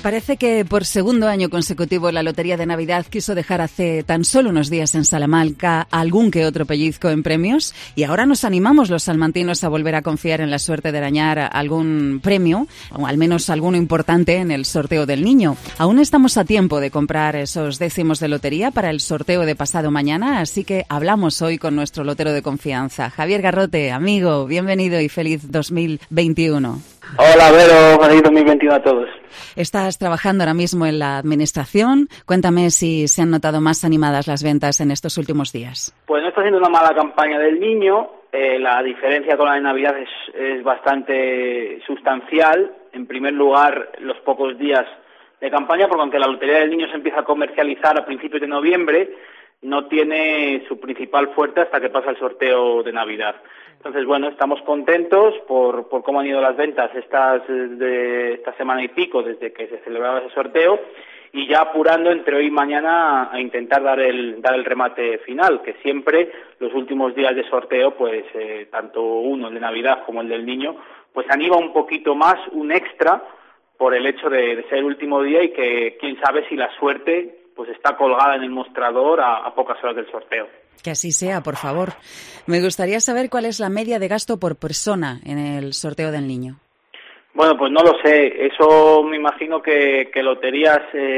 Parece que por segundo año consecutivo la Lotería de Navidad quiso dejar hace tan solo unos días en Salamanca algún que otro pellizco en premios y ahora nos animamos los salmantinos a volver a confiar en la suerte de arañar algún premio o al menos alguno importante en el sorteo del niño. Aún estamos a tiempo de comprar esos décimos de lotería para el sorteo de pasado mañana, así que hablamos hoy con nuestro lotero de confianza. Javier Garrote, amigo, bienvenido y feliz 2021. Hola, Vero, feliz 2021 a todos. Estás trabajando ahora mismo en la administración. Cuéntame si se han notado más animadas las ventas en estos últimos días. Pues no está siendo una mala campaña del niño. La diferencia con la de Navidad es bastante sustancial. En primer lugar, los pocos días de campaña, porque aunque la Lotería del Niño se empieza a comercializar a principios de noviembre, no tiene su principal fuerte hasta que pasa el sorteo de Navidad. Entonces, bueno, estamos contentos por cómo han ido las ventas esta semana y pico desde que se celebraba ese sorteo y ya apurando entre hoy y mañana a intentar dar el remate final, que siempre los últimos días de sorteo, pues tanto uno, el de Navidad, como el del niño, pues anima un poquito más, un extra, por el hecho de ser el último día y que quién sabe si la suerte pues está colgada en el mostrador a pocas horas del sorteo. Que así sea, por favor. Me gustaría saber cuál es la media de gasto por persona en el sorteo del niño. Bueno, pues no lo sé. Eso me imagino que Loterías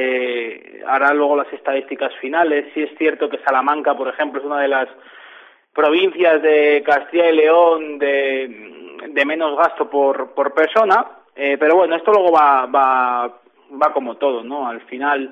hará luego las estadísticas finales. Sí es cierto que Salamanca, por ejemplo, es una de las provincias de Castilla y León de menos gasto por persona. Pero bueno, esto luego va como todo, ¿no? Al final,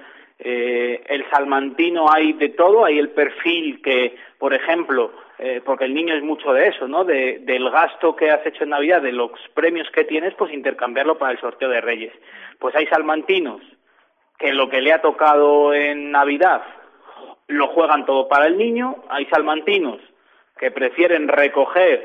el salmantino hay de todo, hay el perfil que, por ejemplo, porque el niño es mucho de eso, ¿no? Del gasto que has hecho en Navidad, de los premios que tienes, pues intercambiarlo para el sorteo de Reyes. Pues hay salmantinos que lo que le ha tocado en Navidad lo juegan todo para el niño, hay salmantinos que prefieren recoger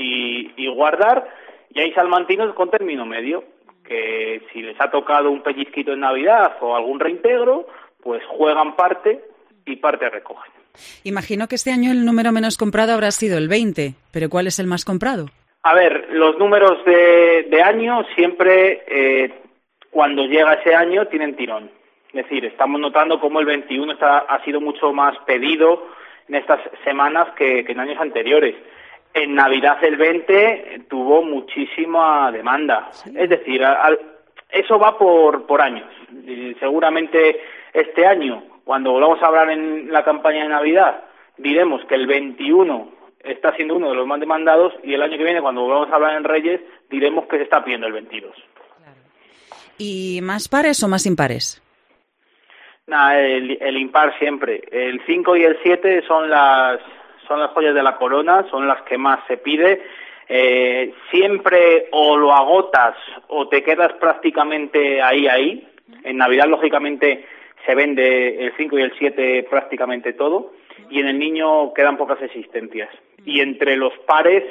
y guardar, y hay salmantinos con término medio, que si les ha tocado un pellizquito en Navidad o algún reintegro, pues juegan parte y parte recogen. Imagino que este año el número menos comprado habrá sido el 20, pero ¿cuál es el más comprado? A ver, los números de año siempre, cuando llega ese año, tienen tirón. Es decir, estamos notando cómo el 21 ha sido mucho más pedido en estas semanas que en años anteriores. En Navidad el 20 tuvo muchísima demanda. Sí. Es decir, eso va por años. Y seguramente este año, cuando volvamos a hablar en la campaña de Navidad, diremos que el 21 está siendo uno de los más demandados y el año que viene, cuando volvamos a hablar en Reyes, diremos que se está pidiendo el 22. Claro. ¿Y más pares o más impares? Nada, el impar siempre. El 5 y el 7 son las joyas de la corona, son las que más se pide. Siempre o lo agotas o te quedas prácticamente ahí. En Navidad, lógicamente, se vende el 5 y el 7 prácticamente todo, y en el niño quedan pocas existencias. Y entre los pares,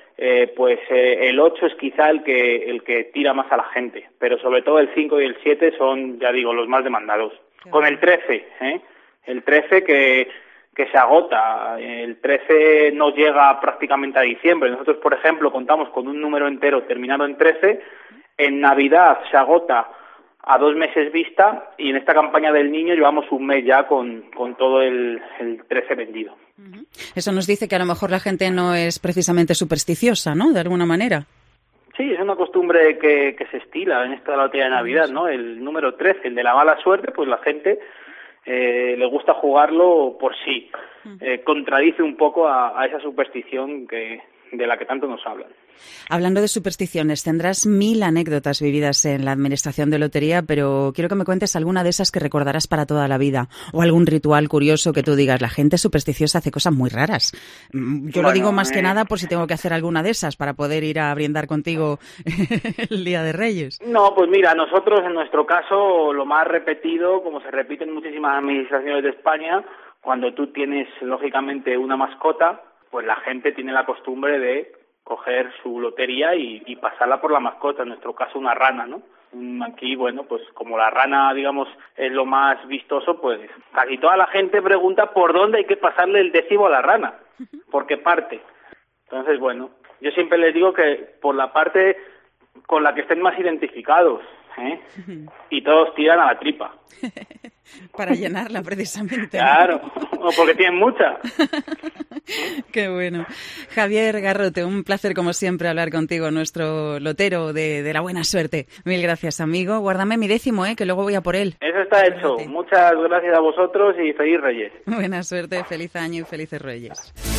el 8 es quizá el que tira más a la gente, pero sobre todo el 5 y el 7 son, ya digo, los más demandados. Con el 13, el 13 que se agota, el 13 no llega prácticamente a diciembre. Nosotros, por ejemplo, contamos con un número entero terminado en 13, en Navidad se agota a 2 meses vista y en esta campaña del niño llevamos un mes ya con todo el 13 vendido. Eso nos dice que a lo mejor la gente no es precisamente supersticiosa, ¿no?, de alguna manera. Sí, es una costumbre que se estila en esta de la lotería de Navidad, ¿no? El número 13, el de la mala suerte, pues la gente le gusta jugarlo por sí. Contradice un poco a esa superstición de la que tanto nos hablan. Hablando de supersticiones, tendrás 1000 anécdotas vividas en la administración de lotería, pero quiero que me cuentes alguna de esas que recordarás para toda la vida, o algún ritual curioso que tú digas, la gente supersticiosa hace cosas muy raras. Yo lo digo más que nada por si tengo que hacer alguna de esas para poder ir a brindar contigo el Día de Reyes. No, pues mira, nosotros en nuestro caso lo más repetido, como se repite en muchísimas administraciones de España, cuando tú tienes lógicamente una mascota, pues la gente tiene la costumbre de coger su lotería y pasarla por la mascota, en nuestro caso una rana, ¿no? Aquí, bueno, pues como la rana, digamos, es lo más vistoso, pues casi toda la gente pregunta por dónde hay que pasarle el décimo a la rana, por qué parte. Entonces, bueno, yo siempre les digo que por la parte con la que estén más identificados. y todos tiran a la tripa. Para llenarla, precisamente. Claro, o porque tienen mucha. Qué bueno. Javier Garrote, un placer como siempre hablar contigo, nuestro lotero de la buena suerte. Mil gracias, amigo. Guárdame mi 10º, que luego voy a por él. Eso está hecho. Muchas gracias a vosotros y feliz Reyes. Buena suerte, feliz año y felices Reyes.